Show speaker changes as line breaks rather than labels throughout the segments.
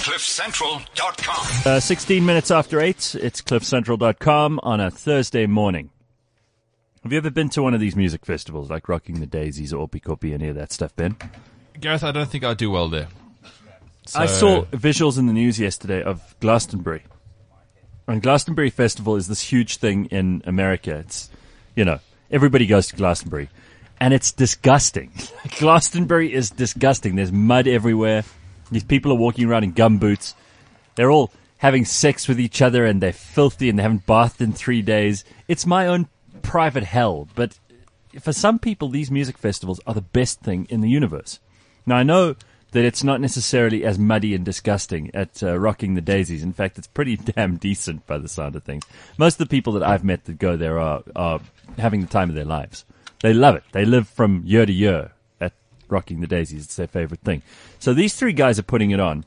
CliffCentral.com.
16 minutes after 8, it's CliffCentral.com on a Thursday morning. Have you ever been to one of these music festivals like Rocking the Daisies or Oppie Koppie, any of that stuff, Ben?
Gareth, I don't think I'd do well there. So...
I saw visuals in the news yesterday of Glastonbury. And Glastonbury Festival is this huge thing in America. It's, you know, everybody goes to Glastonbury. And it's disgusting. Glastonbury is disgusting. There's mud everywhere. These people are walking around in gumboots. They're all having sex with each other and they're filthy and they haven't bathed in 3 days. It's my own private hell. But for some people, these music festivals are the best thing in the universe. Now, I know that it's not necessarily as muddy and disgusting at Rocking the Daisies. In fact, it's pretty damn decent by the sound of things. Most of the people that I've met that go there are having the time of their lives. They love it. They live from year to year at Rocking the Daisies. It's their favorite thing. So these three guys are putting it on.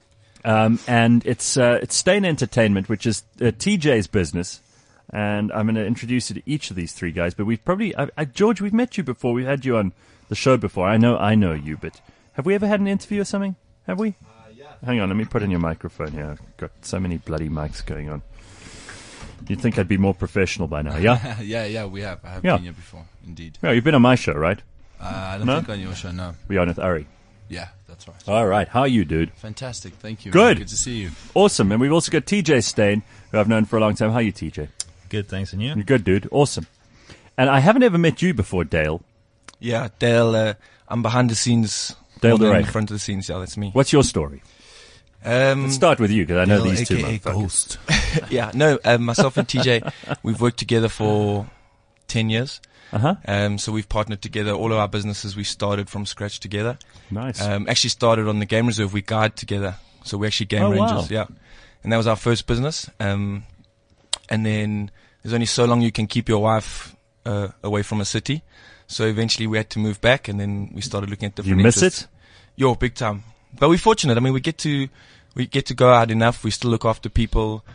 And it's Stain Entertainment, which is TJ's business. And I'm going to introduce you to each of these three guys. But we've probably, George, we've met you before. We've had you on the show before. I know you, but have we ever had an interview or something? Have we?
Yeah.
Hang on, let me put in your microphone here. I've got so many bloody mics going on. You'd think I'd be more professional by now, yeah?
yeah, we have. I have been here before, indeed.
Yeah, you've been on my show, right?
I don't think on your show, no.
We're on with Ari.
Yeah, that's right.
All right, how are you, dude?
Fantastic, thank you.
Good.
Good to see you.
Awesome, and we've also got TJ Stain, who I've known for a long time. How are you, TJ?
Good, thanks, and you?
You're good, dude. Awesome. And I haven't ever met you before, Dale.
Yeah, Dale, I'm behind the scenes.
Dale
more than
Duray.
in front of the scenes, yeah, that's me.
What's your story? Let's start with you, because I know
Dale,
these two
AKA
motherfuckers.
Ghost.
Yeah, no, myself and TJ, we've worked together for 10 years.
Uh-huh.
So we've partnered together. All of our businesses we started from scratch together.
Nice.
Actually started on the Game Reserve. We guide together. So we're actually game
Oh, wow.
rangers. Yeah. And that was our first business. And then there's only so long you can keep your wife away from a city. So eventually we had to move back, and then we started looking at different
You miss
interests.
it?
Yo, big time. But we're fortunate. I mean, we get to go out enough. We still look after people.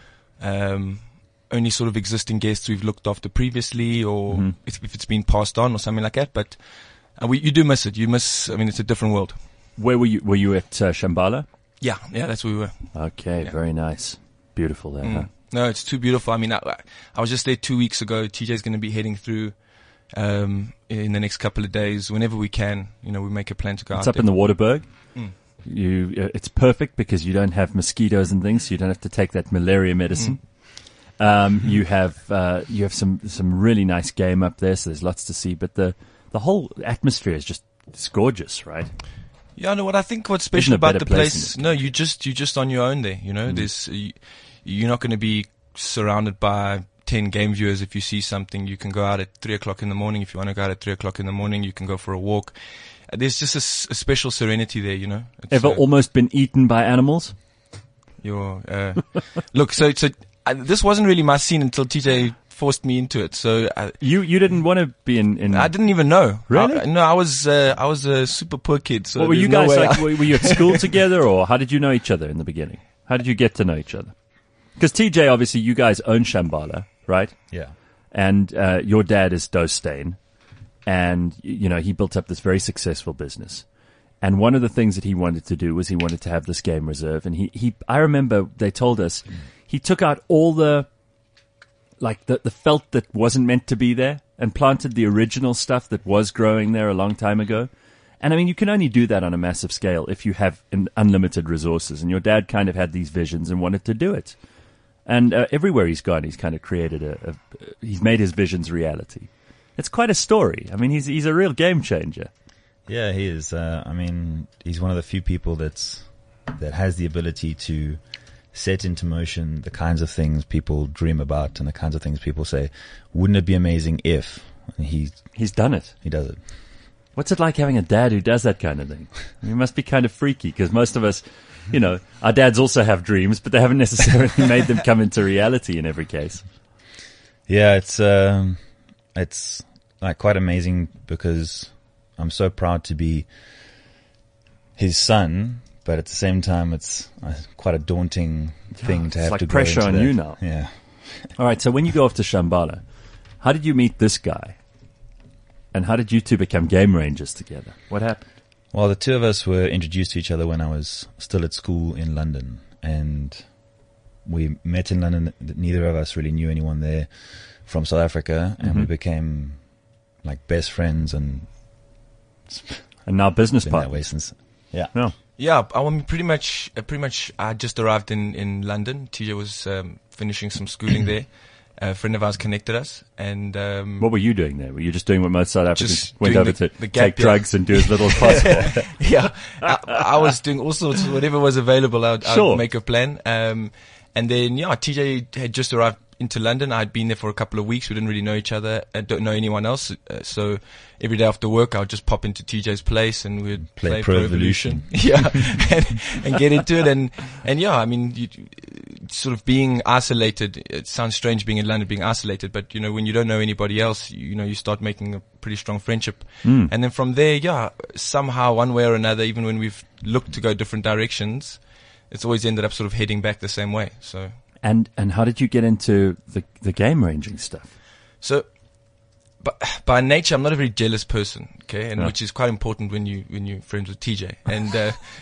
Only sort of existing guests we've looked after previously, or if it's been passed on or something like that. But you do miss it. You miss. I mean, it's a different world.
Where were you? Were you at Shambhala?
Yeah, that's where we were.
Okay,
Yeah.
very nice. Beautiful there, huh?
No, it's too beautiful. I mean, I was just there 2 weeks ago. TJ's going to be heading through in the next couple of days. Whenever we can, we make a plan to go
It's
out
up in
there.
the Waterberg. It's perfect because you don't have mosquitoes and things, so you don't have to take that malaria medicine. You have some really nice game up there, so there's lots to see. But the whole atmosphere is it's gorgeous, right?
Yeah, no. What I think what's
Isn't a
special about
better
the
place
place,
in
no, you're just on your own there. There's you're not going to be surrounded by 10 game viewers. If you see something, you can go out at 3:00 in the morning. If you want to go out at 3:00 in the morning, you can go for a walk. There's just a special serenity there, It's,
Ever almost been eaten by animals?
Look, so this wasn't really my scene until TJ forced me into it. So
You didn't want to be in
I didn't even know.
Really?
No, I was a super poor kid. So
what were you
there's no
guys
way
like? Were you at school together, or how did you know each other in the beginning? How did you get to know each other? Because TJ, obviously, you guys own Shambhala, right?
Yeah.
And your dad is Dale Stain, and he built up this very successful business. And one of the things that he wanted to do was he wanted to have this game reserve. And I remember they told us he took out all the felt that wasn't meant to be there and planted the original stuff that was growing there a long time ago. And I mean, you can only do that on a massive scale if you have unlimited resources. And your dad kind of had these visions and wanted to do it. And everywhere he's gone, he's kind of created he's made his visions reality. It's quite a story. I mean, he's a real game changer.
Yeah, he is. He's one of the few people that has the ability to set into motion the kinds of things people dream about and the kinds of things people say, wouldn't it be amazing if? And
He's done it.
he does it.
What's it like having a dad who does that kind of thing? I mean, it must be kind of freaky because most of us, our dads also have dreams, but they haven't necessarily made them come into reality in every case.
Yeah, it's like quite amazing because I'm so proud to be his son, but at the same time, it's quite a daunting thing to
it's
have
like
to go
pressure
into
on
that.
you now.
Yeah.
All right, so when you go off to Shambhala, how did you meet this guy? And how did you two become game rangers together? What happened?
Well, the two of us were introduced to each other when I was still at school in London, and we met in London. Neither of us really knew anyone there from South Africa, and we became like best friends, and
now business
been that way
partners.
since. Yeah.
No.
Yeah, I mean, pretty much, I just arrived in London. TJ was finishing some schooling there. A friend of ours connected us, and
What were you doing there? Were you just doing what most South Africans
Just
went
doing
over
the
to
gap
take
year.
drugs and do as little as possible?
yeah, I was doing all sorts, whatever was available. I'd
Sure.
make a plan. And then TJ had just arrived into London. I'd been there for a couple of weeks. We didn't really know each other. I don't know anyone else. So every day after work, I would just pop into TJ's place and we'd
Play
play
Pro
Pro Evolution. Yeah, and get into it. And yeah, I mean, sort of being isolated. It sounds strange being in London, being isolated, but you know, when you don't know anybody else, you start making a pretty strong friendship. And then from there, yeah, somehow one way or another, even when we've looked to go different directions, it's always ended up sort of heading back the same way. So.
And how did you get into the game ranging stuff?
So, by nature, I'm not a very jealous person, okay, and
Yeah.
which is quite important when you're friends with TJ. And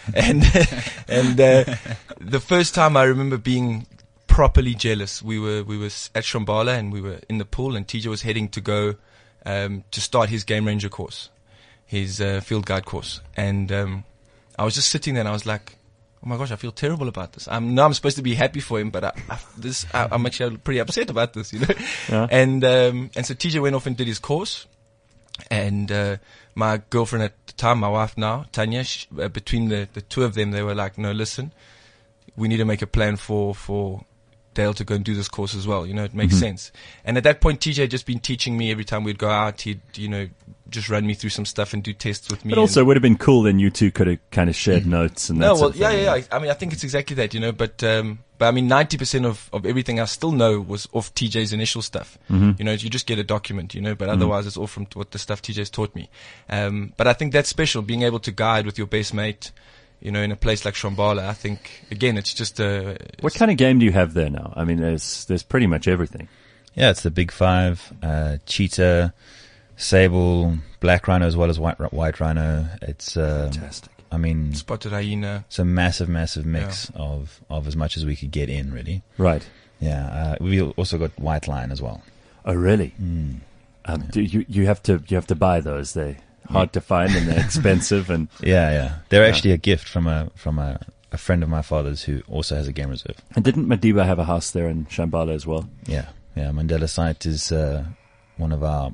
the first time I remember being properly jealous, we were at Shambhala and we were in the pool, and TJ was heading to go to start his game ranger course, his field guide course, and I was just sitting there and I was like, oh my gosh, I feel terrible about this. I'm supposed to be happy for him, but I'm actually pretty upset about this, you know.
Yeah.
And so TJ went off and did his course, and my girlfriend at the time, my wife now, Tanya, between the two of them, they were like, no, listen, we need to make a plan for Dale to go and do this course as well. You know, it makes sense. And at that point, TJ had just been teaching me every time we'd go out. He'd, just run me through some stuff and do tests with me.
But also, it would have been cool then you two could have kind of shared notes and that
No,
sort
well,
of thing.
yeah. I mean, I think it's exactly that, but I mean, 90% of everything I still know was off TJ's initial stuff. You just get a document, but otherwise it's all from what the stuff TJ's taught me. But I think that's special, being able to guide with your best mate, in a place like Shambhala. I think, again, it's just
What kind of game do you have there now? I mean, there's pretty much everything.
Yeah, it's the Big Five, cheetah, sable, black rhino as well as white rhino. It's
Fantastic.
I mean,
spotted hyena.
it's a massive mix of as much as we could get in, really.
Right.
Yeah, we also got white lion as well.
Oh, really? Do you have to buy those? They're hard to find and they're expensive. And
Yeah. They're actually a gift from a friend of my father's who also has a game reserve.
didn't Madiba have a house there in Shambhala as well?
Yeah. Mandela site is one of our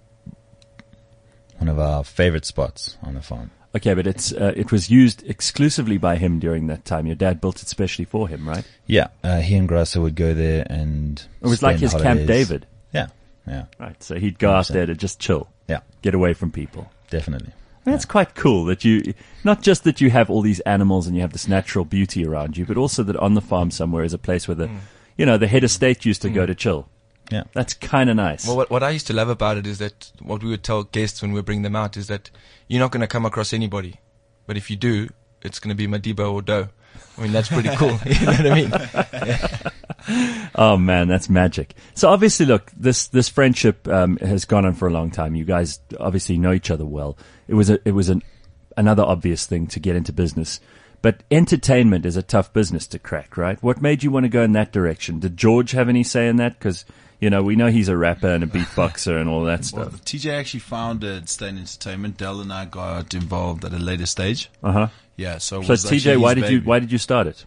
favorite spots on the farm.
Okay, but it was used exclusively by him during that time. Your dad built it specially for him, right?
Yeah, he and Grassa would go there and
It was like
spend
his Camp
holidays.
David.
Yeah,
Right. So he'd go out
100%.
there to just chill,
yeah,
get away from people.
definitely.
I mean, it's quite cool that not just that you have all these animals and you have this natural beauty around you, but also that on the farm somewhere is a place where the head of state used to go to chill.
Yeah.
That's kind of nice.
Well, what I used to love about it is that what we would tell guests when we bring them out is that you're not going to come across anybody, but if you do, it's going to be Madiba or Doe. I mean, that's pretty cool. You know what I mean?
Oh man, that's magic. So obviously, look, this friendship has gone on for a long time. You guys obviously know each other well. It was another obvious thing to get into business, but entertainment is a tough business to crack, right? What made you want to go in that direction? Did George have any say in that? Because we know he's a rapper and a beatboxer and all that
Well,
stuff.
TJ actually founded Stain Entertainment. Dell and I got involved at a later stage.
Uh huh.
Yeah, so. it
So
was
TJ,
actually
why
his
did you
baby.
why did you start it?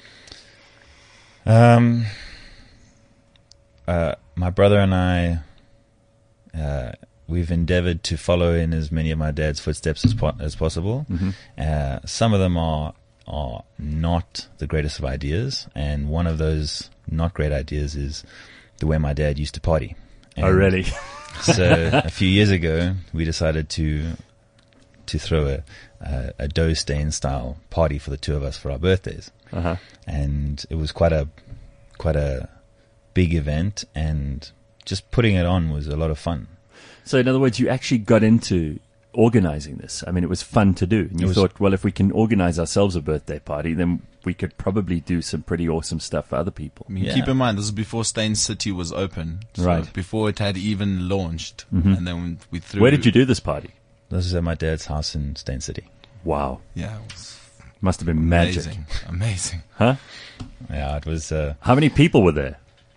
My brother and I, we've endeavored to follow in as many of my dad's footsteps as possible. Some of them are not the greatest of ideas, and one of those not great ideas is the way my dad used to party.
Oh, really?
So a few years ago, we decided to throw a dough stain style party for the two of us for our birthdays.
Uh-huh.
And it was quite a big event, and just putting it on was a lot of fun.
So in other words, you actually got into organizing this. I mean, it was fun to do. And you thought, well, if we can organize ourselves a birthday party, then we could probably do some pretty awesome stuff for other people.
I mean,
Yeah.
keep in mind, this is before Stain City was open. So
Right.
Before it had even launched. And then we threw.
Where did you do this party?
This is at my dad's house in Stain City.
Wow.
Yeah, it was
Must have been magic.
amazing.
Huh?
Yeah, it was.
How many people were there?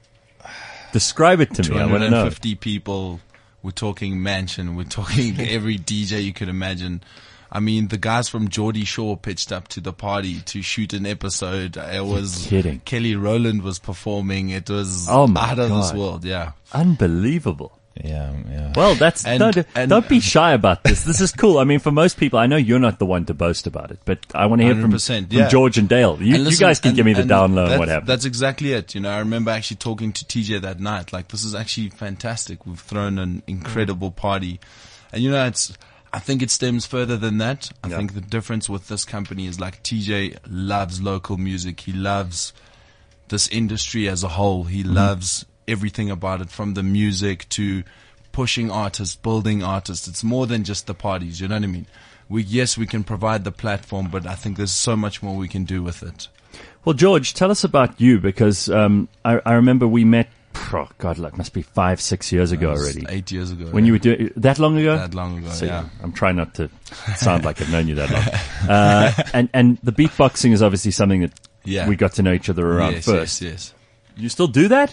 Describe it to me. I want to know.
250 people. We're talking mansion. We're talking every DJ you could imagine. I mean, the guys from Geordie Shore pitched up to the party to shoot an episode. It was
kidding.
Kelly Rowland was performing. It was
Oh my
out of this
God.
world. Yeah.
Unbelievable.
Yeah.
Well, that's
And-
don't be shy about this. This is cool. I mean, for most people, I know you're not the one to boast about it, but I want to hear from
100%, yeah.
George and Dale. You
And listen,
guys can give me the
and
down low and
that's-
what happened.
That's exactly it. You know, I remember actually talking to TJ that night. Like, this is actually fantastic. We've thrown an incredible party. And you know, I think it stems further than that. I think the difference with this company is like TJ loves local music. He loves this industry as a whole. He loves everything about it, from the music to pushing artists, building artists. It's more than just the parties. You know what I mean? We can provide the platform, but I think there's so much more we can do with it.
Well, George, tell us about you, because I remember we met, oh God, like must be 5-6 years ago
That was
already.
8 years ago.
When you were doing that long ago?
that long ago,
See,
yeah.
I'm trying not to sound like I've known you that long. And the beatboxing is obviously something that
Yeah.
we got to know each other around
yes,
first.
Yes,
You still do that?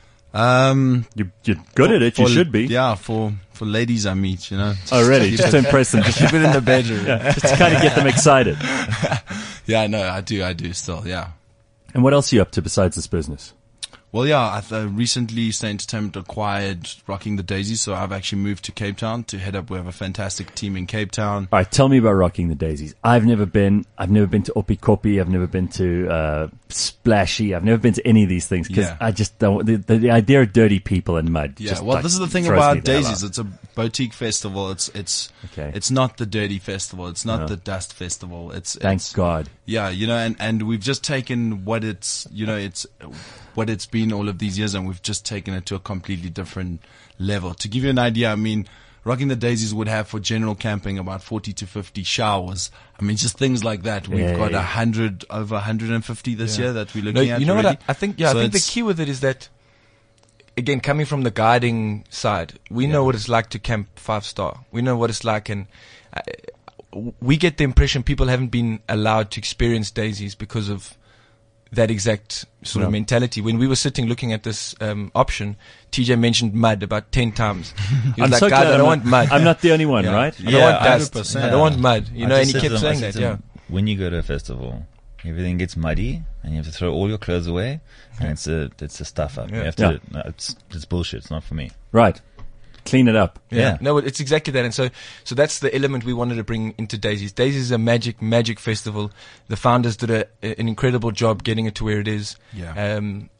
yes.
You're good at it. You should be.
Yeah, for ladies I meet, you know.
Oh, really? Just to impress them. Just,
Keep it in the bedroom.
just to kind of get them excited.
Yeah, no, I do still, yeah.
And what else are you up to besides this business?
Well, yeah, recently Stay Entertainment acquired Rocking the Daisies, so I've actually moved to Cape Town to head up. We have a fantastic team in Cape Town.
All right, tell me about Rocking the Daisies. I've never been to Opikopi. I've never been to Splashy. I've never been to any of these things because
Yeah.
I just don't. The idea of dirty people and mud.
Yeah,
just,
well,
like,
this is the thing
throws me
about
the hell
Daisies.
out.
It's a boutique festival.
Okay.
It's not the dirty festival. It's not
No.
the dust festival.
Thank God.
Yeah, you know, and we've just taken what it's been all of these years, and we've just taken it to a completely different level. To give you an idea, I mean, Rocking the Daisies would have for general camping about 40 to 50 showers. I mean, just things like that. We've
Yeah,
got
yeah.
over 150 this year that we're looking at.
You know
already.
what? I think the
it's-
key with it is that, again, coming from the guiding side, we know what it's like to camp 5-star. We know what it's like, and we get the impression people haven't been allowed to experience Daisies because of that exact sort of mentality. When we were sitting looking at this option, TJ mentioned mud about 10 times. He was
I'm
like,
so
guys,
glad
I don't want mud.
I'm not the only one,
Yeah.
right?
I don't want dust.
100%.
I don't want mud. You know,
I
and
just
he
said
kept
to them,
saying
I
that,
said to them, when you go to a festival, everything gets muddy and you have to throw all your clothes away, and it's a stuff up. You have to. No, it's bullshit. It's not for me.
Right. Clean it up.
Yeah.
No, it's exactly that. And so that's the element we wanted to bring into Daisies. Daisies is a magic festival. The founders did an incredible job getting it to where it is.
Yeah.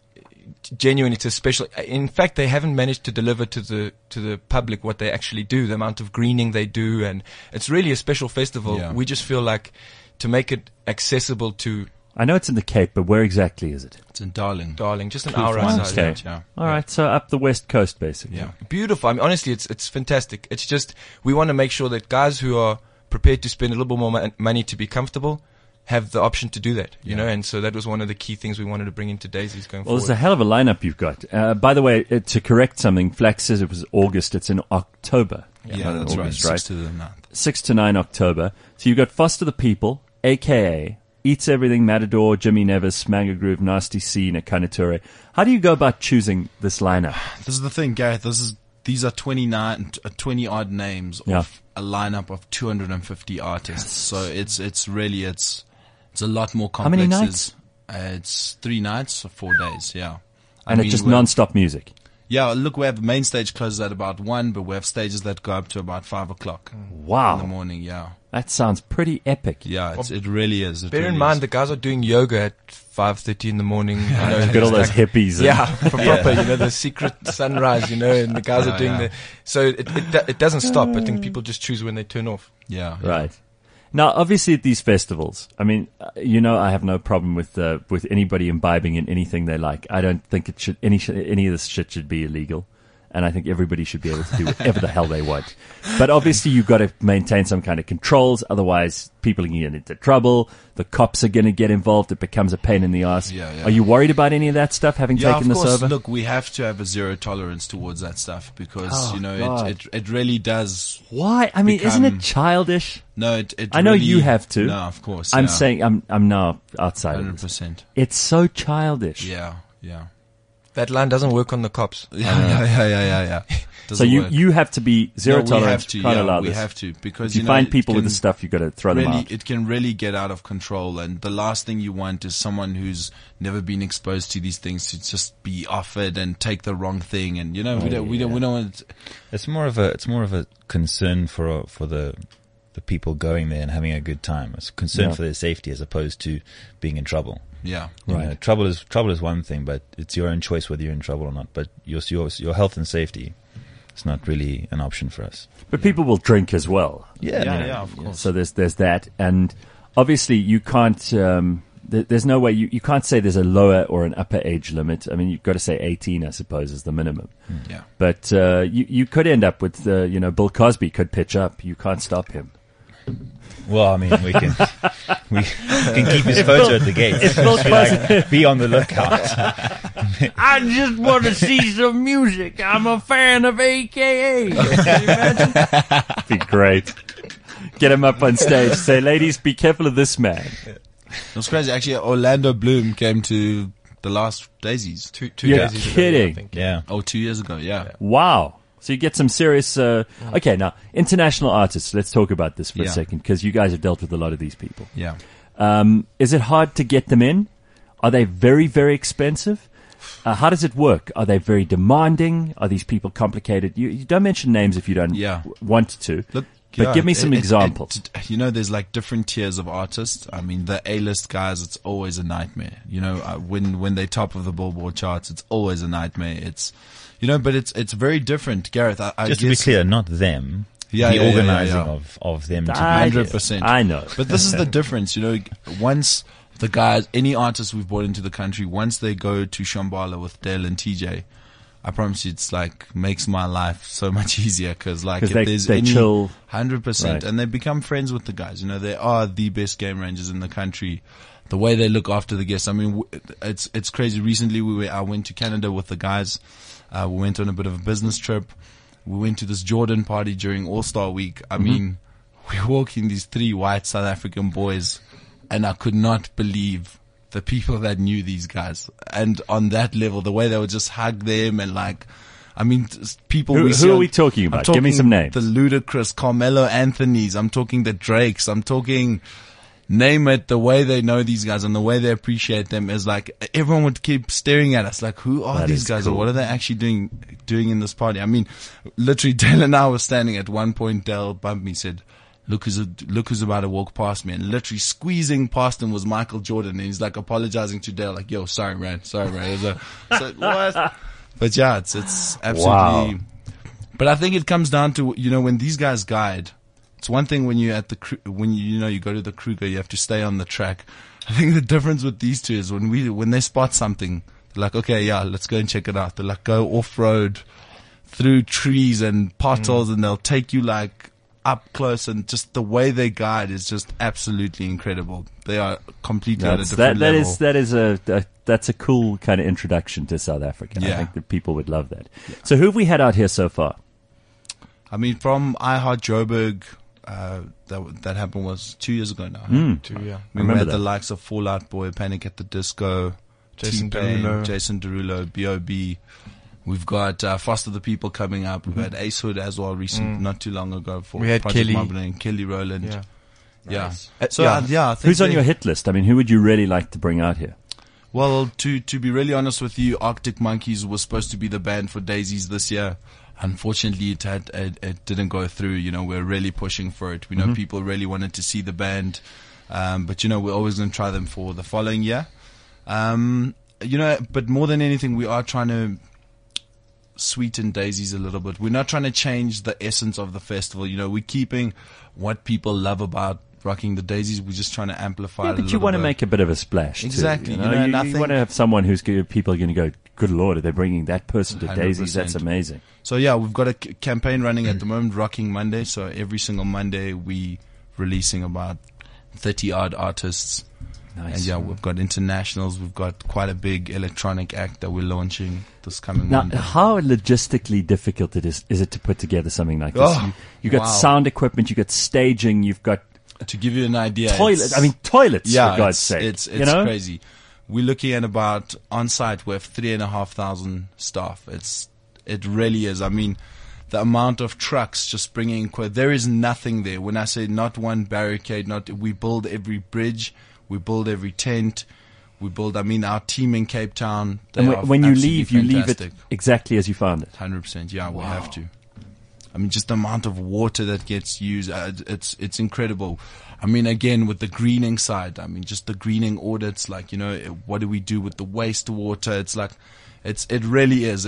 Genuinely, it's a special. In fact, they haven't managed to deliver to the public what they actually do, the amount of greening they do, and it's really a special festival.
Yeah.
We just feel like to make it accessible to
I know it's in the Cape, but where exactly is it?
It's in Darling.
Darling, just an
Cool
hour
fun.
outside.
Okay.
Yeah.
All right, so up the west coast, basically.
Yeah.
Beautiful. I mean, honestly, it's fantastic. It's just we want to make sure that guys who are prepared to spend a little bit more money to be comfortable have the option to do that. You know, and so that was one of the key things we wanted to bring into Daisies going
Well,
forward.
it's a hell of a lineup you've got. By the way, to correct something, Flax says it was August. It's in October.
Yeah,
not in
that's right.
August,
6 to the 9th.
6 to 9 October. So you've got Foster the People, a.k.a. Eats Everything, Matador, Jimmy Nevis, Manga Groove, Nasty C, Nakanature. How do you go about choosing this lineup?
This is the thing, Gareth. These are 20 odd names of a lineup of 250 artists. So it's really a lot more complex.
How many nights?
It's 3 nights or 4 days. Yeah.
And it's just non-stop music.
Yeah, look, we have the main stage closes at about 1, but we have stages that go up to about 5 o'clock in the
Wow.
morning. Yeah.
That sounds pretty epic.
Yeah, it really is.
Bear in mind, the guys are doing yoga at 5:30 in the morning. You know,
Got all those hippies. and-
yeah, for proper, you know, the secret sunrise, you know, and the guys are doing so it doesn't stop. I think people just choose when they turn off.
Yeah.
Right. Now, obviously, at these festivals, I mean, I have no problem with anybody imbibing in anything they like. I don't think it should any of this shit should be illegal. and I think everybody should be able to do whatever the hell they want. But obviously, you've got to maintain some kind of controls, otherwise people are going to get into trouble. The cops are going to get involved. It becomes a pain in the ass.
Yeah.
Are you worried about any of that stuff, having taken
of
this
course.
over?
Look, we have to have a zero tolerance towards that stuff because
God.
it really does.
Why? I mean, isn't
become-
it childish?
No, it
I know
really-
you have to.
No, of course.
I'm
yeah.
saying I'm now outside of this.
100%.
It's so childish.
Yeah.
That line doesn't work on the cops.
Yeah.
So
Doesn't
you
work.
you have to be zero
No,
tolerance.
we have to.
Can't allow
We
this.
have to because
If you
know,
find
it
people with
can
the stuff, you've got to throw them
really,
out.
it can really get out of control, and the last thing you want is someone who's never been exposed to these things to just be offered and take the wrong thing, and we don't want.
It's more of a concern for the people going there and having a good time. It's a concern
Yeah.
for their safety as opposed to being in trouble.
Yeah.
You
Right.
know, trouble is one thing, but it's your own choice whether you're in trouble or not. But your health and safety is not really an option for us.
But people will drink as well.
Yeah, of course.
So there's that, and obviously you can't. There's no way you can't say there's a lower or an upper age limit. I mean, you've got to say 18, I suppose, is the minimum.
Yeah.
But you could end up with Bill Cosby could pitch up. You can't stop him.
Well, I mean, we can keep his photo at the gate.
If Bill Cosby,
Be on the lookout.
I just want to see some music. I'm a fan of AKA. Can you imagine? Be great. Get him up on stage. Say, ladies, be careful of this man.
It was crazy. Actually, Orlando Bloom came to the last Daisies.
Two
You're
days ago,
kidding.
I think.
Yeah.
2 years ago. Yeah.
Wow. So you get some serious. Okay, now international artists. Let's talk about this for a
Yeah.
second, because you guys have dealt with a lot of these people.
Yeah.
Is it hard to get them in? Are they very, very expensive? How does it work? Are they very demanding? Are these people complicated? You don't mention names if you don't want to.
Look,
But give me some examples.
There's like different tiers of artists. I mean, the A-list guys, it's always a nightmare. When they top of the Billboard charts, it's always a nightmare. It's, but it's very different, Gareth. I
Just to be
guess,
clear, not them.
Yeah,
the
yeah, yeah,
organizing
yeah.
of them to be
100%.
I know.
But this is the difference, once the guys, any artist we've brought into the country, once they go to Shambhala with Dale and TJ, I promise you, it's like makes my life so much easier because if there's
they
any
chill.
100%,
Right.
and they become friends with the guys. They are the best game rangers in the country. The way they look after the guests, I mean, it's crazy. Recently, I went to Canada with the guys. We went on a bit of a business trip. We went to this Jordan party during All-Star Week. I mean, we're walking these 3 white South African boys, and I could not believe the people that knew these guys. And on that level, the way they would just hug them and people
Who
see
are
on-
we talking
I'm
about? Give me some names.
The Ludacris, Carmelo Anthonys. I'm talking the Drakes. I'm talking, name it, the way they know these guys and the way they appreciate them is like, everyone would keep staring at us like, who are
That
these
is
guys
cool.
or what are they actually doing in this party? I mean, literally Dale and I were standing at one point, Dale bumped me, said, look who's about to walk past me, and literally squeezing past him was Michael Jordan, and he's like apologizing to Dale, like, yo, sorry, man. So, what? But yeah, it's absolutely,
Wow.
But I think it comes down to, when these guys guide, it's one thing when you're at when you go to the Kruger, you have to stay on the track. I think the difference with these two is when they spot something, they're like, okay, yeah, let's go and check it out. They're like, go off-road through trees and potholes, and they'll take you like up close, and just the way they guide is just absolutely incredible. They are completely at a different level.
That's a cool kind of introduction to South Africa. I
Yeah.
think that people would love that. So who have we had out here so far?
I mean, from iHeart Joburg, that happened was 2 years ago now.
Two, yeah.
We
remember
had
that.
the likes of Fall Out Boy, Panic at the Disco,
Jason
T-Pain,
Derulo.
Jason Derulo, B.O.B. We've got Foster the People coming up. We've had Ace Hood as well not too long ago for
We had
Project
Kelly.
Marbling and Kelly Rowland.
Yeah.
Yeah.
Nice.
So,
Yeah.
I think
Who's on
they-
your hit list? I mean, who would you really like to bring out here?
Well, to be really honest with you, Arctic Monkeys was supposed to be the band for Daisies this year. Unfortunately, it didn't go through. We're really pushing for it. We know people really wanted to see the band, but we're always going to try them for the following year. But more than anything, we are trying to sweeten Daisies a little bit. We're not trying to change the essence of the festival. We're keeping what people love about rocking the Daisies. We're just trying to amplify it a
But
little
you want to
bit.
make a bit of a splash.
Exactly,
Too,
and I
you
think-
want to have someone who's people are going to go good Lord, are they bringing that person to Daisies?
100%.
That's amazing.
So yeah, we've got a campaign running at the moment, Rocking Monday. So every single Monday we releasing about 30 odd artists.
Nice.
And yeah, we've got internationals. We've got quite a big electronic act that we're launching this coming
Now,
Monday.
how logistically difficult is it to put together something like this?
Oh,
You got
wow.
sound equipment, you got staging, you've got
To give you an idea,
toilets.
it's-
Toilets,
yeah,
for God's
it's,
sake.
It's
you know?
crazy. We're looking at about on site. We have 3,500 staff. It really is. I mean, the amount of trucks just bringing there is nothing there. When I say not one barricade, we build every bridge, we build every tent, we build. I mean, our team in Cape Town. They
And
are
when you
absolutely
leave, you leave it
fantastic.
exactly as you found it.
100%. Yeah, we have to. I mean, just the amount of water that gets used, it's incredible. I mean, again, with the greening side, I mean, just the greening audits, like, you know, what do we do with the wastewater? It's like, it really is.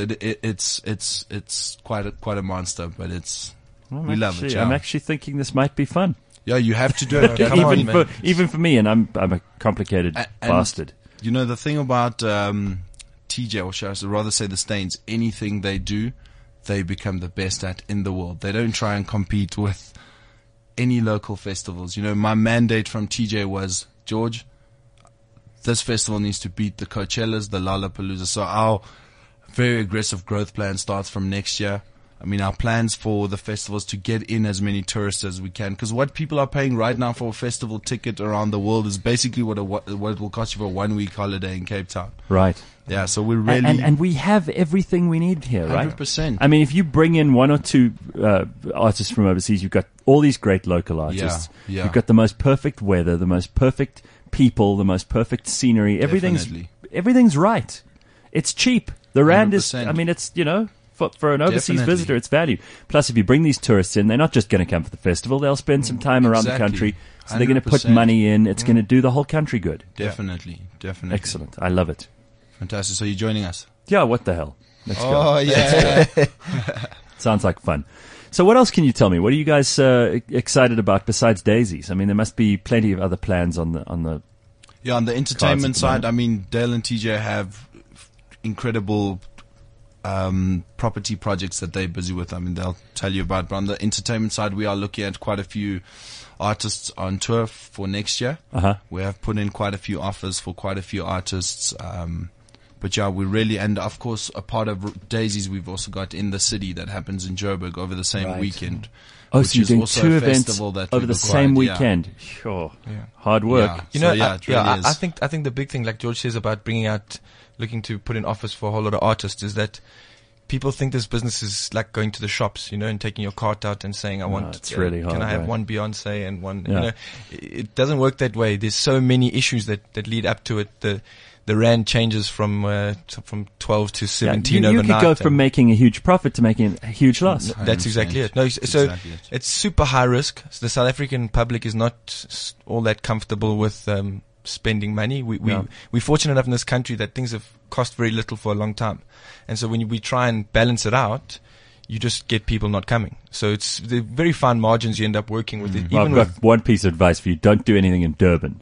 It's quite a monster, but we love it. Yeah.
I'm actually thinking this might be fun.
Yeah, you have to do it.
Come on, man.
Even for me, and I'm a complicated
And-
bastard.
You know, the thing about TJ, or should I rather say the Stains, anything they do, they become the best at in the world. They don't try and compete with any local festivals. You know, my mandate from TJ was, George, this festival needs to beat the Coachellas, the Lollapalooza. So our very aggressive growth plan starts from next year. I mean, our plans for the festival is to get in as many tourists as we can. Because what people are paying right now for a festival ticket around the world is basically what it will cost you for a 1 week holiday in Cape Town.
Right.
Yeah, so we're really...
And we have everything we need here, right?
100%.
I mean, if you bring in one or two artists from overseas, you've got all these great local artists.
Yeah.
You've got the most perfect weather, the most perfect people, the most perfect scenery.
Definitely.
Everything's right. It's cheap. The rand is,
100%.
I mean, it's, you know, for an overseas
Definitely.
visitor, it's value. Plus, if you bring these tourists in, they're not just going to come for the festival. They'll spend some time around the
Exactly.
country. So they're going to put
100%.
money in. It's going to do the whole country good.
Definitely.
Excellent. I love it.
Fantastic. So you're joining us?
Yeah, what the hell? Let's go.
Oh, yeah.
Sounds like fun. So what else can you tell me? What are you guys excited about besides Daisies? I mean, there must be plenty of other plans on the
Yeah, on the entertainment
the
side,
moment.
I mean, Dale and TJ have incredible property projects that they're busy with. I mean, they'll tell you about. But on the entertainment side, we are looking at quite a few artists on tour for next year.
Uh-huh.
We have put in quite a few offers for quite a few artists. But yeah, we really, and of course, a part of Daisies, we've also got In the City that happens in Joburg over the same
Right.
weekend.
Oh,
which
so you're
is
doing
also
two
a
events
festival that
over
we've
the same
acquired, yeah.
weekend. Sure.
Yeah.
Hard work.
Yeah.
You
So,
know,
yeah, it really is.
I think the big thing, like George says about bringing out, looking to put in offers for a whole lot of artists, is that people think this business is like going to the shops, you know, and taking your cart out and saying, "I want,
it's really hard,
can I have
right?
one Beyonce and one?"
Yeah.
You know, it doesn't work that way. There's so many issues that lead up to it. The rand changes from 12 to 17
you
overnight.
could go from
and-
making a huge profit to making a huge loss.
That's
100%.
exactly it. No, so
Exactly it.
it's super high risk. So the South African public is not all that comfortable with spending money. We're fortunate enough in this country that things have cost very little for a long time, and so when we try and balance it out, you just get people not coming. So it's the very fine margins you end up working with.
Well,
Even
I've
with
got one piece of advice for you. Don't do anything in Durban.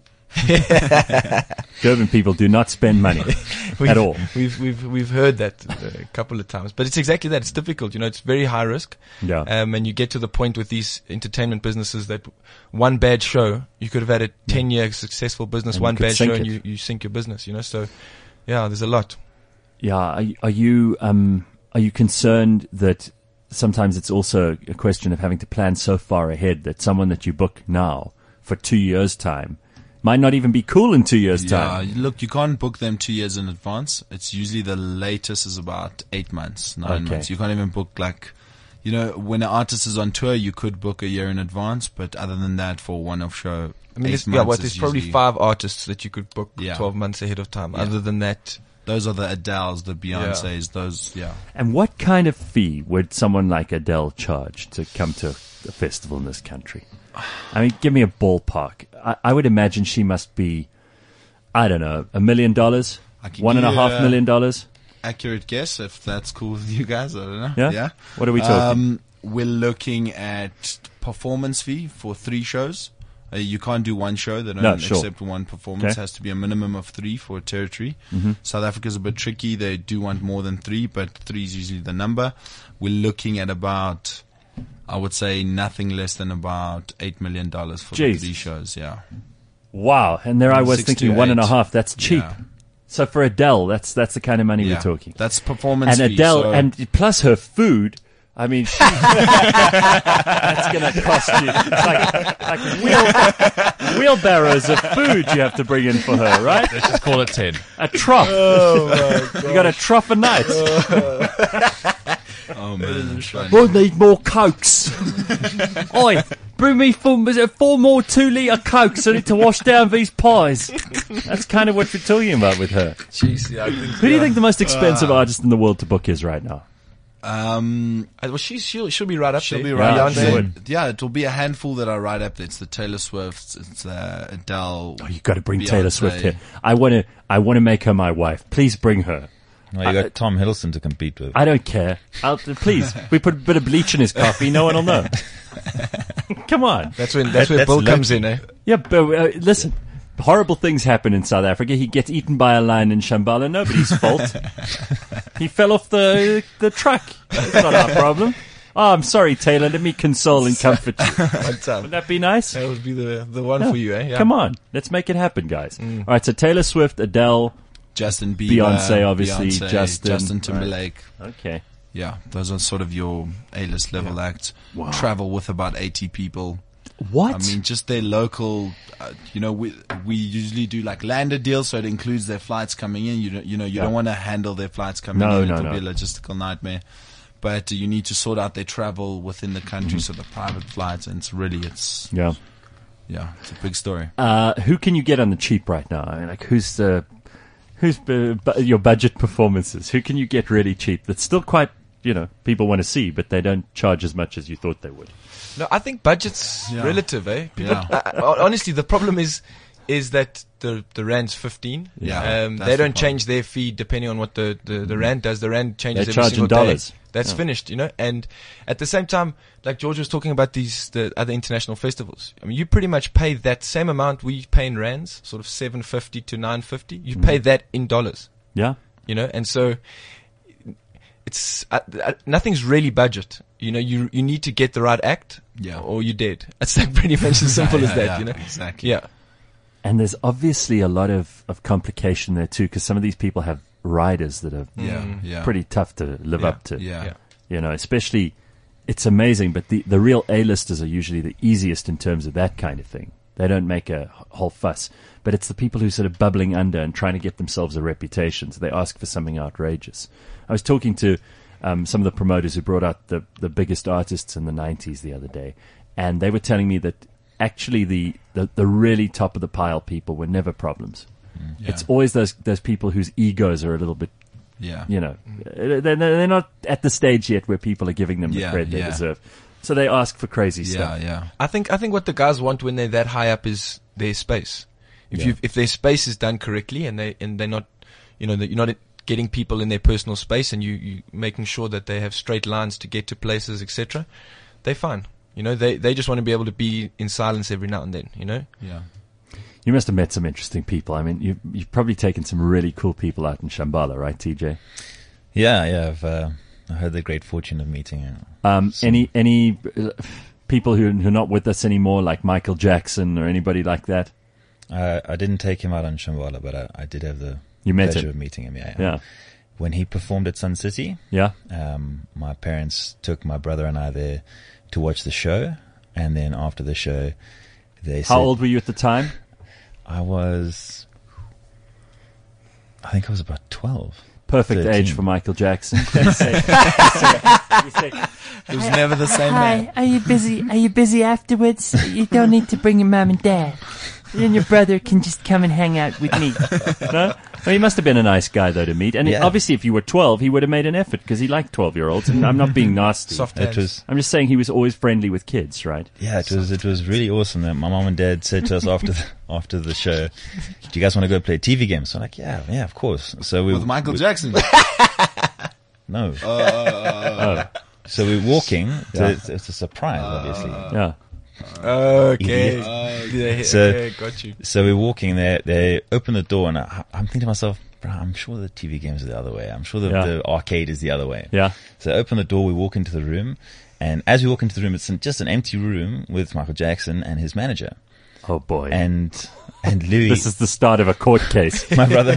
Durban people do not spend money at all.
We've heard that a couple of times, but it's exactly that. It's difficult, you know. It's very high risk.
Yeah.
And you get to the point with these entertainment businesses that one bad show, you could have had a 10-year successful business.
And you
One
could
bad
sink
show, and
it.
you sink your business. You know, so yeah, there's a lot.
Yeah. Are you concerned that sometimes it's also a question of having to plan so far ahead that someone that you book now for 2 years' time might not even be cool in 2 years' time?
Yeah, look, you can't book them 2 years in advance. It's usually the latest is about 8 months, 9
Okay.
months. You can't even book you know, when an artist is on tour, you could book a year in advance, but other than that, for a one-off show,
I mean,
8
there's,
months
there's
is
probably
usually-
5 artists that you could book
Yeah.
12 months ahead of time.
Yeah.
Other than that,
Those are the Adeles, the Beyoncés, those, yeah.
And what kind of fee would someone like Adele charge to come to a festival in this country? I mean, give me a ballpark. I would imagine she must be, I don't know, $1 million,
I can
$1.5
give you,
million.
Accurate guess, if that's cool with you guys, I don't know.
Yeah?
Yeah.
What are we talking?
We're looking at performance fee for 3 shows. You can't do one show. They don't
No, sure.
accept one performance.
Okay.
It has to be a minimum of 3 for a territory.
Mm-hmm.
South Africa's a bit tricky. They do want more than 3, but 3 is usually the number. We're looking at about, I would say, nothing less than about $8 million for
Jeez.
the 3 shows. Yeah.
Wow. And there I was
6
thinking
to
1.5. That's cheap.
Yeah.
So for Adele, that's the kind of money
Yeah.
we're talking.
That's performance
And
fee,
Adele,
so-
and plus her food. I mean, that's going to cost you. It's like wheelbarrows of food you have to bring in for her, right?
Let's just call it 10.
A trough. You got a trough a night.
Oh man,
We'll need more Cokes. Oi, bring me 4 more 2-litre Cokes. I need to wash down these pies. That's kind of what we're talking about with her.
Jeez, yeah, I think,
Who do you think the most expensive artist in the world to book is right now?
well, she'll be right up
she'll
there.
be right
Yeah,
up
she
there.
would.
Yeah, it will be a handful that are right up there. It's the Taylor Swift, it's Adele.
Oh, you got to bring Taylor
Beyonce.
Swift here. I want to make her my wife. Please bring her.
Well, you got Tom Hiddleston to compete with.
I don't care. Please, we put a bit of bleach in his coffee. No one will know. Come on.
That's where
That's
Bill
low
comes
key.
in, eh?
Yeah, but listen. Horrible things happen in South Africa. He gets eaten by a lion in Shambhala. Nobody's fault. He fell off the truck. It's not our problem. Oh, I'm sorry, Taylor. Let me console and comfort you.
One time.
Would that be nice?
That would be the one for you, eh? Yeah.
Come on. Let's make it happen, guys. All right, so Taylor Swift, Adele.
Justin Bieber,
Beyonce, obviously, Justin.
Justin Timberlake.
Okay.
Yeah, those are sort of your A-list level acts.
Wow.
Travel with about 80 people.
What?
I mean, just their local. We usually do like lander deals, so it includes their flights coming in. You don't want to handle their flights coming
No,
in.
no,
It'll
no.
be a logistical nightmare. But you need to sort out their travel within the country,
Mm-hmm.
so the private flights, and it's
Yeah.
it's a big story.
Who can you get on the cheap right now? I mean, like, who's your budget performances? Who can you get really cheap? That's still quite, people want to see, but they don't charge as much as you thought they would.
No, I think budget's
Yeah.
relative, eh? People,
Yeah.
honestly, the problem is that the rand's 15.
Yeah, that's
they
the
don't
problem.
change their fee depending on what the rand does. The rand changes
They
every
charge in
single
dollars.
day. That's finished, And at the same time, like George was talking about the other international festivals. I mean, you pretty much pay that same amount we pay in rands, sort of 750 to 950. You pay that in dollars,
Yeah.
and so it's nothing's really budget. You need to get the right act,
Yeah.
or you're dead. It's like pretty much as simple as that,
Exactly.
Yeah.
And there's obviously a lot of complication there too, because some of these people have riders that are
Yeah.
pretty tough to live up to.
Yeah.
Especially, it's amazing, but the real A-listers are usually the easiest in terms of that kind of thing. They don't make a whole fuss. But it's the people who sort of bubbling under and trying to get themselves a reputation, so they ask for something outrageous. I was talking to some of the promoters who brought out the biggest artists in the 90s the other day, and they were telling me that actually the really top of the pile people were never problems.
Yeah.
It's always those people whose egos are a little bit,
Yeah.
they're not at the stage yet where people are giving them the
Yeah,
credit they
yeah.
deserve. So they ask for crazy
Yeah.
stuff.
Yeah.
I think what the guys want when they're that high up is their space. If their space is done correctly and they're not, that you're not getting people in their personal space and you making sure that they have straight lines to get to places, etc., they're fine. They just want to be able to be in silence every now and then.
Yeah.
You must have met some interesting people. I mean, you've probably taken some really cool people out in Shambhala, right, TJ?
Yeah. I had the great fortune of meeting.
Any people who are not with us anymore, like Michael Jackson or anybody like that?
I didn't take him out on Shambhala, but I did have the
You met
pleasure
him?
of meeting him. Yeah.
Yeah.
When he performed at Sun City,
Yeah.
my parents took my brother and I there to watch the show, and then after the show, they said,
How old were you at the time?
I think I was about 12.
Perfect
13.
age for Michael Jackson.
It was never the same man.
Hi, are you busy? Are you busy afterwards? You don't need to bring your mom and dad. You and your brother can just come and hang out with me.
No? Well, he must have been a nice guy, though, to meet. And
Yeah.
obviously, if you were 12, he would have made an effort, because he liked 12-year-olds. And I'm not being nasty.
Soft
It
hands.
was
I'm just saying he was always friendly with kids, right?
it was really awesome. That my mom and dad said to us after the show, "Do you guys want to go play TV games?" So I'm like, yeah, of course. So we
With Michael Jackson.
No.
Oh,
So we're walking.
Yeah.
It's a surprise, obviously.
yeah.
Okay.
So-
Okay, got you.
So we're walking there. They open the door, and I'm thinking to myself, bro, I'm sure the TV games are the other way. I'm sure the arcade is the other way.
Yeah.
So I open the door, we walk into the room, and as we walk into the room, it's just an empty room with Michael Jackson and his manager.
Oh boy.
And Louis,
This is the start of a court case.
my brother,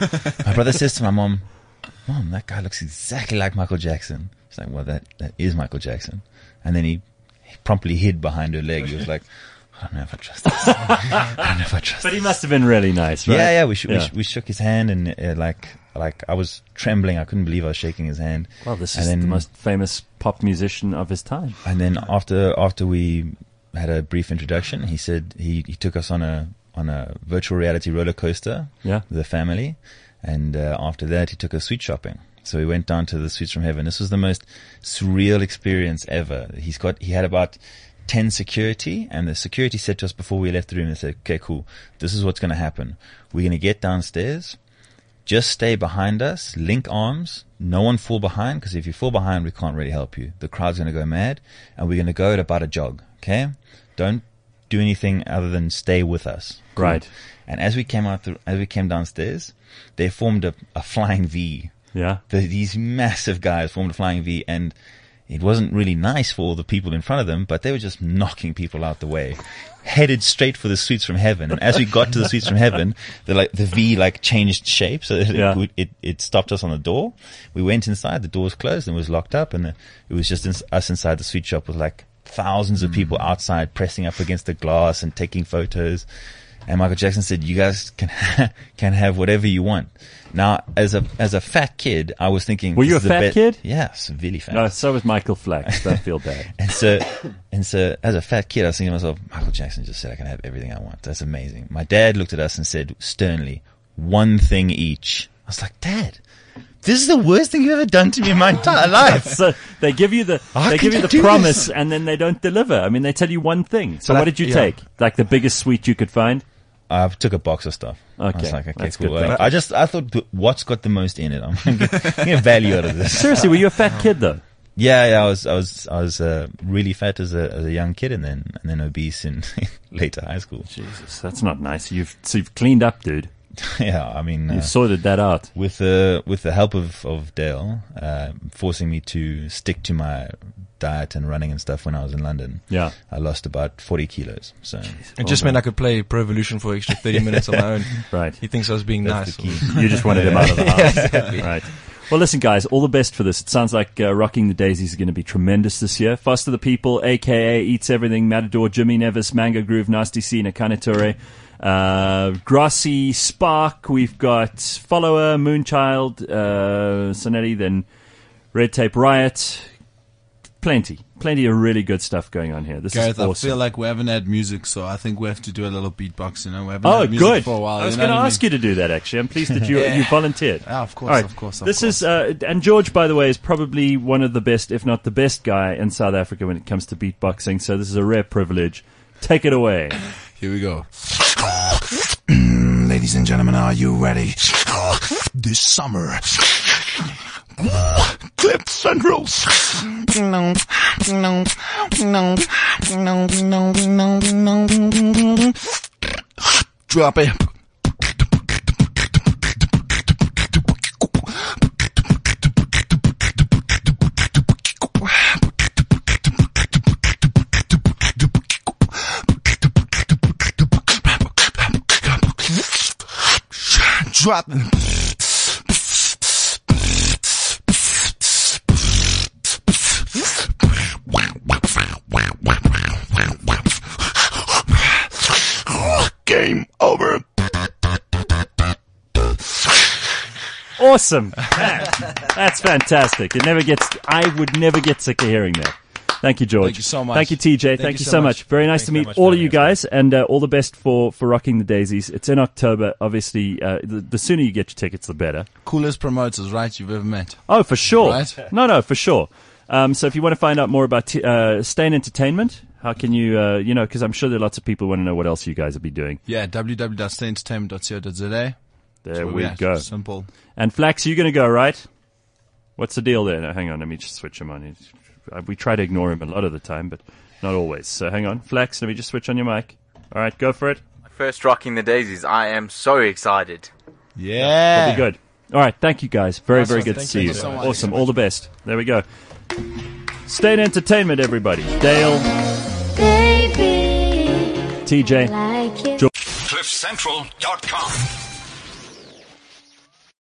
my brother says to my mom, that guy looks exactly like Michael Jackson. She's like, well, that is Michael Jackson. And then he promptly hid behind her leg. He was like, I don't know if I trust this. I don't know if I trust
But he
this.
must have been really nice, right?
Yeah, we shook his hand, and like I was trembling. I couldn't believe I was shaking his hand.
Well, this
And
is
then-
the most famous pop musician of his time.
And then after we had a brief introduction, he said he took us on a virtual reality roller coaster
Yeah.
with the family, and after that he took us sweet shopping. So we went down to the Sweets from Heaven. This was the most surreal experience ever. He had about 10 security, and the security said to us before we left the room, they said, okay, cool, this is what's going to happen. We're going to get downstairs, just stay behind us, link arms, no one fall behind, because if you fall behind, we can't really help you. The crowd's going to go mad, and we're going to go at about a jog, okay? Don't do anything other than stay with us. Cool.
Right.
And as we came downstairs, they formed a flying V.
Yeah.
These massive guys formed a flying V, and it wasn't really nice for all the people in front of them, but they were just knocking people out the way, headed straight for the Sweets from Heaven. And as we got to the Sweets from Heaven, the V changed shape, so it stopped us on the door. We went inside, the door was closed and it was locked up, and it was just us inside the sweet shop with like thousands of people outside pressing up against the glass and taking photos. And Michael Jackson said, "You guys can have whatever you want." Now, as a fat kid, I was thinking,
Were you
this
a
is the
fat
best-
kid?
Yeah, severely fat.
No, so was Michael Flax. Don't feel bad.
And so, as a fat kid, I was thinking to myself, Michael Jackson just said I can have everything I want. That's amazing. My dad looked at us and said sternly, one thing each. I was like, Dad, this is the worst thing you've ever done to me in my entire life.
So they give you the
could you do
promise,
this?
and then they don't deliver. I mean, they tell you one thing. So
But
what did you
yeah.
take? Like the biggest sweet you could find?
I took a box of stuff. I
Okay,
was like, okay,
that's
cool.
good.
I thought, what's got the most in it? I'm going to get value out of this.
Seriously, were you a fat kid though?
Yeah, I was really fat as a young kid, and then obese in later high school.
Jesus, that's not nice. You've cleaned up, dude.
Yeah, I mean,
You've sorted that out.
with the help of Dale, forcing me to stick to my diet and running and stuff when I was in London.
Yeah.
I lost about 40 kilos. So
It just meant I could play Pro Evolution for extra 30 minutes on my own.
Right.
He thinks I was being
that's
nice.
the key.
You just wanted him out of the house. Right. Well, listen, guys, all the best for this. It sounds like Rocking the Daisies is going to be tremendous this year. Foster the People, a.k.a. Eats Everything, Matador, Jimmy Nevis, Mango Groove, Nasty C, Nakane Ture, Grassy, Spark. We've got Follower, Moonchild, Sonetti, then Red Tape Riot. Plenty of really good stuff going on here. This
Gareth,
is awesome.
I feel like we haven't had music, so I think we have to do a little beatbox. We haven't
Oh,
had music
good.
for a while.
I was going to ask you to do that, actually. I'm pleased that you volunteered.
Yeah, of course,
All right.
of course.
This is, and George, by the way, is probably one of the best, if not the best guy in South Africa when it comes to beatboxing. So this is a rare privilege. Take it away.
Here we go.
Ladies and gentlemen, are you ready? This summer, Clip Centrals. Drop it. Drop it. Game over.
Awesome. Man, that's fantastic. I would never get sick of hearing that. Thank you, George.
Thank you so much.
Thank you, TJ. Thank you so much. Very nice to
Thank you
meet
very much for
all of
having
you
us,
guys, and all the best for Rocking the Daisies. It's in October. Obviously, the sooner you get your tickets, the better.
Coolest promoters, right, you've ever met.
Oh, for sure.
Right.
No, for sure. So if you want to find out more about Stain Entertainment, how can you, because I'm sure there are lots of people who want to know what else you guys will be doing.
Yeah, www.stayentertainment.co.za.
There we
Yeah,
go.
Simple.
And Flax, you're going to go, right? What's the deal there? No, hang on, let me just switch him on. We try to ignore him a lot of the time, but not always. So hang on. Flax, let me just switch on your mic. All right, go for it.
First Rocking the Daisies. I am so excited.
Yeah.
That'll be good. All right, thank you guys. Very, very good to
Thank
see
you
you.
so much.
Awesome. All the best. There we go. State Entertainment, everybody. Dale,
Baby,
TJ.
like it.
CliffCentral.com.